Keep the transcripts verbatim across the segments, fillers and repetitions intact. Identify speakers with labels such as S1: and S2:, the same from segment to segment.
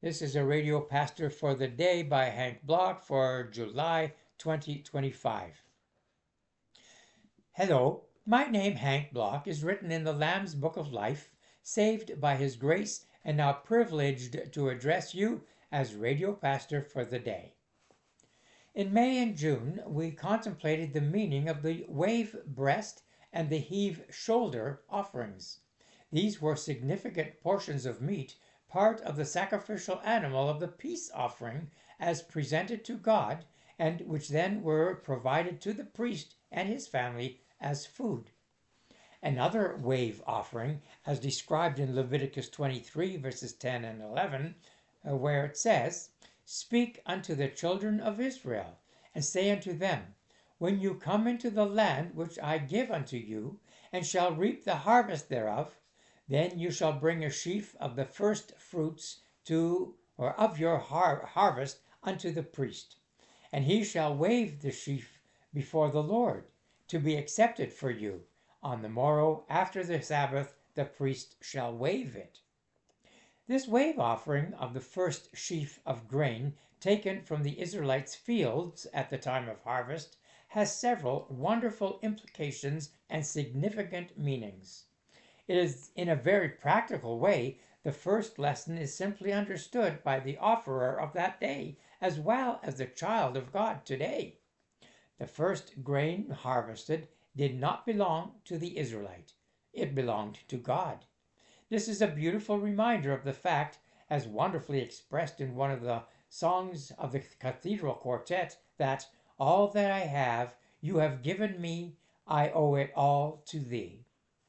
S1: This is a radio pastor for the day by Hank Block for July twenty twenty-five. Hello, my name, Hank Block, is written in the Lamb's Book of Life, saved by His grace, and now privileged to address you as radio pastor for the day. In May and June, we contemplated the meaning of the wave breast and the heave shoulder offerings. These were significant portions of meat, part of the sacrificial animal of the peace offering as presented to God, and which then were provided to the priest and his family as food. Another wave offering, as described in Leviticus twenty-three, verses ten and eleven, uh, where it says, "Speak unto the children of Israel, and say unto them, When you come into the land which I give unto you, and shall reap the harvest thereof, then you shall bring a sheaf of the first fruits to or of your har- harvest unto the priest, and he shall wave the sheaf before the Lord, to be accepted for you. On the morrow after the Sabbath the priest shall wave it." This wave offering of the first sheaf of grain taken from the Israelites' fields at the time of harvest has several wonderful implications and significant meanings. It is in a very practical way. The first lesson is simply understood by the offerer of that day as well as the child of God today. The first grain harvested did not belong to the Israelite. It belonged to God. This is a beautiful reminder of the fact, as wonderfully expressed in one of the songs of the Cathedral Quartet, that all that I have you have given me, I owe it all to thee.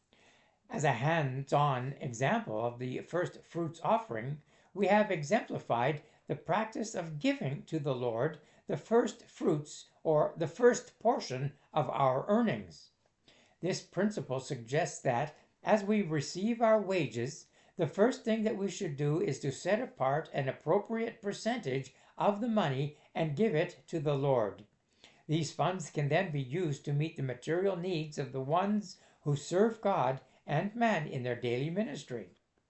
S1: As a hands-on example of the first fruits offering, we have exemplified the practice of giving to the Lord the first fruits or the first portion of our earnings. This principle suggests that as we receive our wages, the first thing that we should do is to set apart an appropriate percentage of the money and give it to the Lord. These funds can then be used to meet the material needs of the ones who serve God and man in their daily ministry.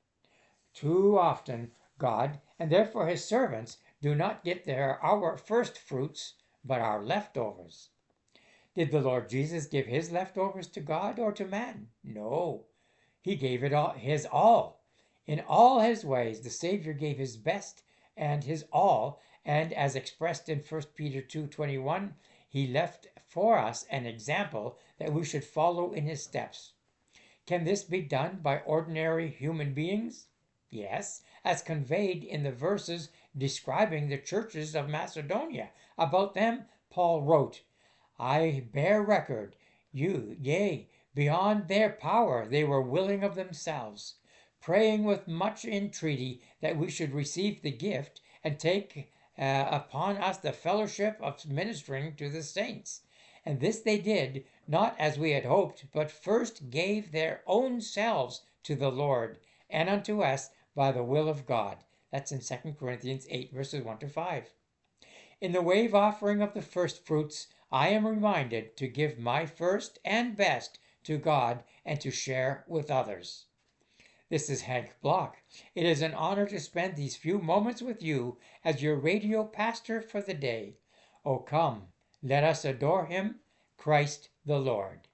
S1: Too often, God, and therefore his servants, do not get their our first fruits, but our leftovers. Did the Lord Jesus give his leftovers to God or to man? No. He gave it all, his all. In all his ways, the Savior gave his best and his all, and as expressed in First Peter two twenty-one, he left for us an example that we should follow in his steps. Can this be done by ordinary human beings? Yes, as conveyed in the verses describing the churches of Macedonia. About them, Paul wrote, "I bear record, you, yea, beyond their power they were willing of themselves, praying with much entreaty that we should receive the gift and take uh, upon us the fellowship of ministering to the saints. And this they did, not as we had hoped, but first gave their own selves to the Lord and unto us by the will of God." That's in Second Corinthians eight, verses one to five. In the wave offering of the first fruits, I am reminded to give my first and best to God and to share with others. This is Hank Block. It is an honor to spend these few moments with you as your radio pastor for the day. Oh, come, let us adore him, Christ the Lord.